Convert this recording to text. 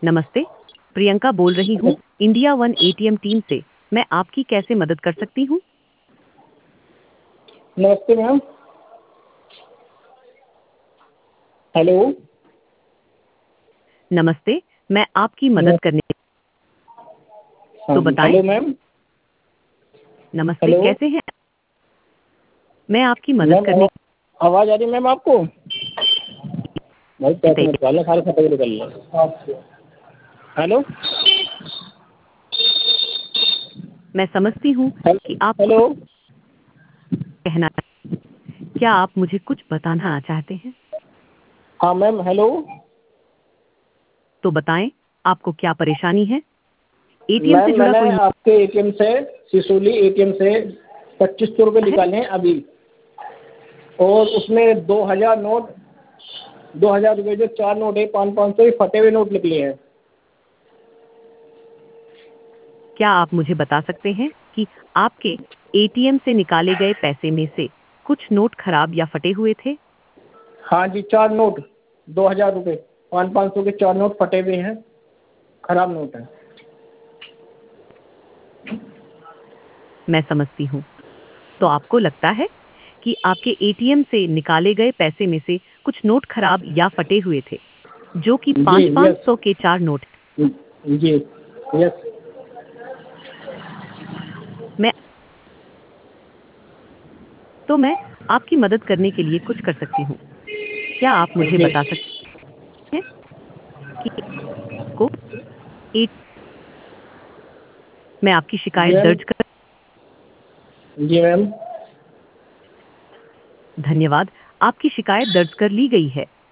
नमस्ते, प्रियंका बोल रही हूँ इंडिया वन एटीएम टीम से। मैं आपकी कैसे मदद कर सकती हूँ? नमस्ते मैम। हेलो। नमस्ते, मैं आपकी मदद करने हाँ तो जी, बताएं। Hello ma'am. नमस्ते, हेलो कैसे हैं? मैं आपकी मदद मैम, करने आवाज़ आ रही मैम आपको? भाई की पैसे मत तैयारी। निकालना, सारे खत्म निकल लो। हेलो। मैं समझती हूँ कि आपको हेलो। कुछ कहना है। क्या आप मुझे कुछ बताना चाहते हैं? हाँ मैम, हेलो। तो बताएं, आपको क्या परेशानी है? एटीएम मैम से जुड़ा मैंने कोई आपके एटीएम से, सिसोली एटीएम से 2500 रुपये है? निकाले हैं अभी, और उसमें 2000 नोट, 2000 रुपये जो 4 नोट है, 500 फटे हुए नोट निकले हैं। क्या आप मुझे बता सकते हैं कि आपके एटीएम से निकाले गए पैसे में से कुछ नोट खराब या फटे हुए थे? हाँ जी, 4 नोट, 2000 रुपये, 500 के 4 नोट फटे हुए हैं, खराब नोट है। मैं समझती हूँ। तो आपको लगता है कि आपके एटीएम से निकाले गए पैसे में से कुछ नोट खराब या फटे हुए थे, जो कि जी, पाँच पाँच यस। सौ के 4 नोट। जी, यस। मैं मैं आपकी मदद करने के लिए कुछ कर सकती हूँ। क्या आप मुझे जी, बता सकते हैं कि को ए मैं आपकी शिकायत मैम। दर्ज कर जी मैम। धन्यवाद, आपकी शिकायत दर्ज कर ली गई है।